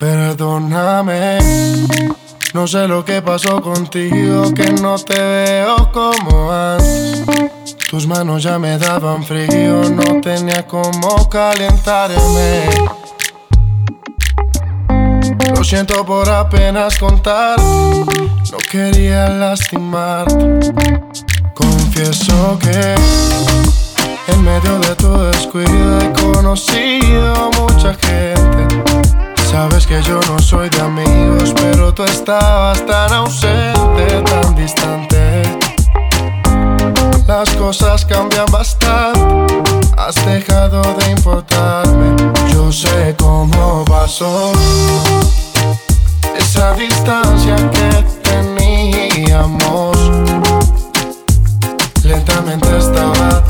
Perdóname, no sé lo que pasó contigo, que no te veo como antes. Tus manos ya me daban frío, no tenía cómo calentarme. Lo siento por apenas contar, no quería lastimarte. Confieso que en medio de tu descuido he conocido mucha gente. Sabes que yo no soy de amigos, pero tú estabas tan ausente, tan distante. Las cosas cambian bastante, has dejado de importarme. Yo sé cómo pasó esa distancia que teníamos. Lentamente estaba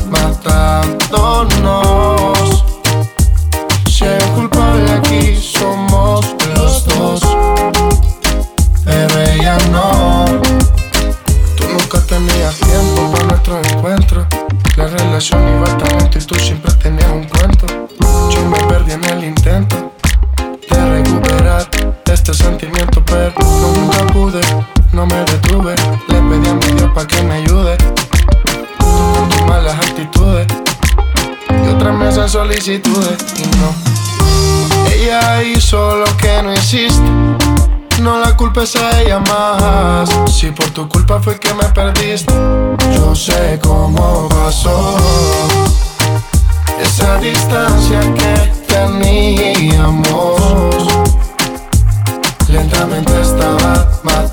matándonos. Si hay culpable aquí somos los dos, pero ella no. Tú nunca tenías tiempo para nuestro encuentro. La relación iba tan lento y tú siempre tenías un cuento. Yo me perdí en el intento de recuperar este sentimiento, pero nunca pude, no me detuve. Le pedí a mi Dios pa' que me ayude. Tú con tus malas actitudes y otras mesas solicitudes y no. Ella hizo lo que no hiciste, no la culpes a ella más. Si por tu culpa fue que me perdiste, yo sé cómo pasó esa distancia que teníamos. Lentamente estaba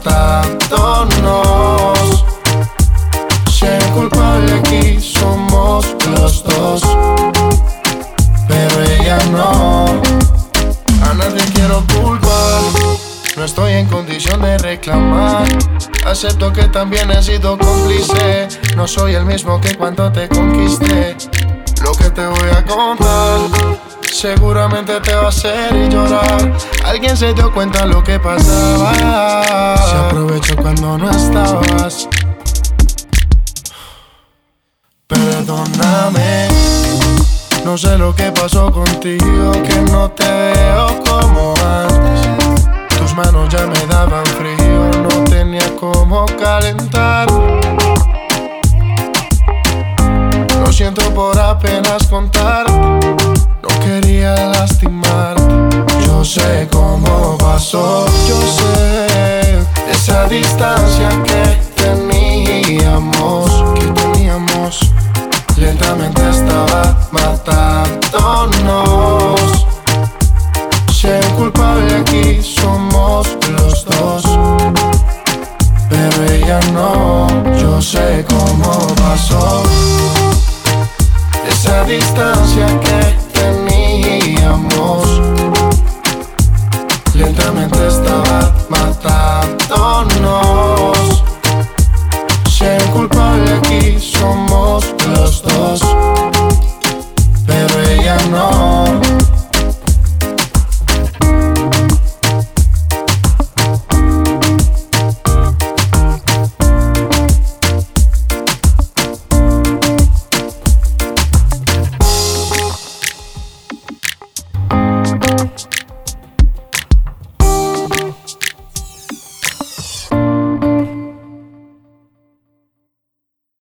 matándonos. Si el culpable aquí somos los dos, pero ella no. A nadie quiero culpar, no estoy en condición de reclamar. Acepto que también he sido cómplice, no soy el mismo que cuando te conquisté. Lo que te voy a contar seguramente te va a hacer llorar. Alguien se dio cuenta lo que pasaba, se aprovechó cuando no estabas. Perdóname, no sé lo que pasó contigo, que no te veo como antes. Tus manos ya me daban frío, no tenía cómo calentar. Lo siento por apenas contar, no quería lastimarte. Yo sé cómo pasó, yo sé esa distancia que teníamos. Lentamente estaba matándonos. Si el culpable